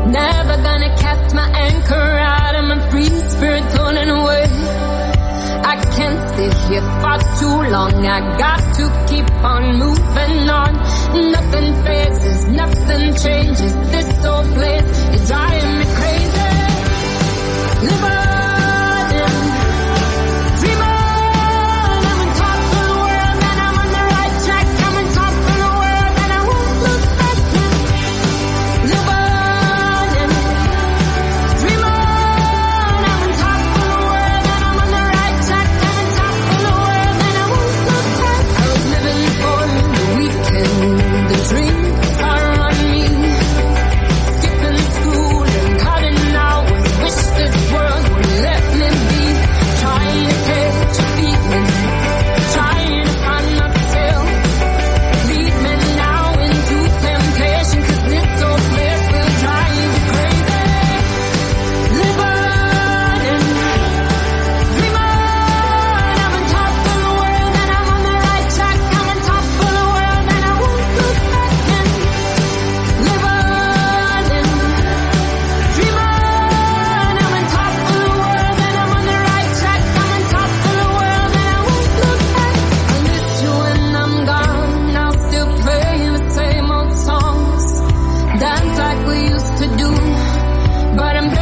Never gonna cast my anchor out. I'm a free spirit turning away. I can't stay here for too long. I got to keep on moving on. Nothing phases, nothing changes. This old place is driving me crazy. Live on, dream on. I'm on top of the world and I'm on the right track. I'm on top of the world and I won't look back. Live on, dream on. I'm on top of the world and I'm on the right track. I'm on top of the world and I won't look back. I was living for the weekend, the dreams are on me. Skipping school and cutting hours. Wish this world would let me be. Trying to catch a feeling, trying to find myself. Lead me now into temptation, 'cause this old place will drive you crazy. Live on and dream on. I'm on top of the world and I'm on the right track. I'm on top of the world and I won't look back. And live on and dream on. I'm on top of the world and I'm on the right track. I'm on top of the world and I won't look back. I miss you when I'm gone. I'll still play the same old songs, dance like we used to do. But I'm